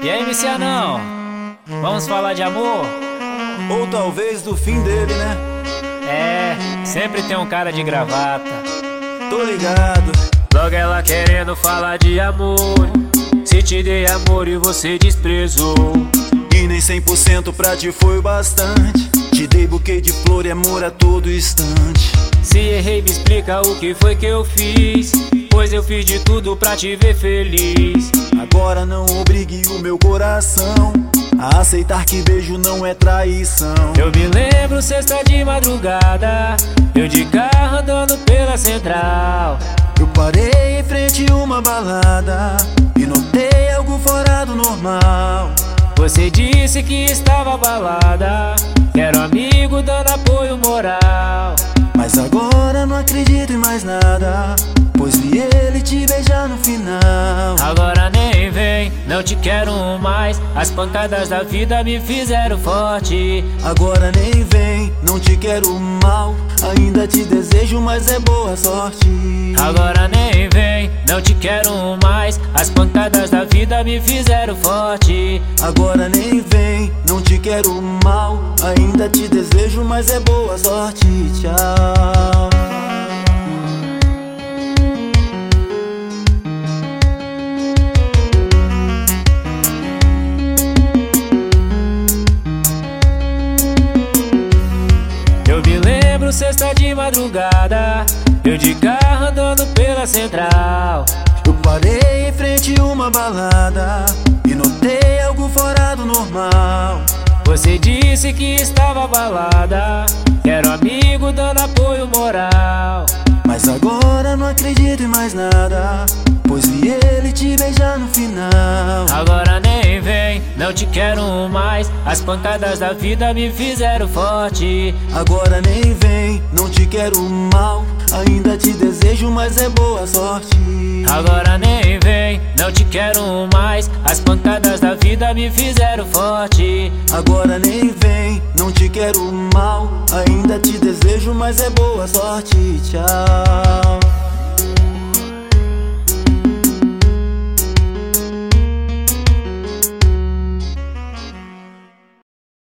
E aí, MC Anão? Vamos falar de amor? Ou talvez do fim dele, né? É, sempre tem um cara de gravata. Tô ligado. Logo ela querendo falar de amor. Se te dei amor e você desprezou. E nem 100% pra ti foi o bastante. Te dei buquê de flor e amor a todo instante. Se errei, me explica o que foi que eu fiz, pois eu fiz de tudo pra te ver feliz. Agora não obrigue o meu coração a aceitar que beijo não é traição. Eu me lembro, sexta de madrugada, eu de carro andando pela central. Eu parei em frente a uma balada e notei algo fora do normal. Você disse que estava abalada, que era um amigo dando apoio moral. Mas agora não acredito em mais nada, pois vi ele te beijar no final. Agora nem vem, não te quero mais. As pancadas da vida me fizeram forte. Agora nem vem, não te quero mal. Ainda te desejo, mas é boa sorte. Agora nem vem, não te quero mais. As pancadas da vida me fizeram forte. Agora nem vem, não te quero mal. Ainda te desejo, mas é boa sorte. Tchau. Eu me lembro, sexta de madrugada, eu de carro andando pela central. Eu parei em frente a uma balada e notei algo fora do normal. Você disse que estava abalada, que era um amigo dando apoio moral. Mas agora não acredito em mais nada, pois vi ele te beijar no final. Agora nem vem, não te quero mais. As pancadas da vida me fizeram forte. Agora nem vem, não te quero mal. Ainda te desejo, mas é boa sorte. Agora nem vem, não te quero mais. As pancadas da vida me fizeram forte. Agora nem vem, não te quero mal. Ainda te desejo, mas é boa sorte. Tchau.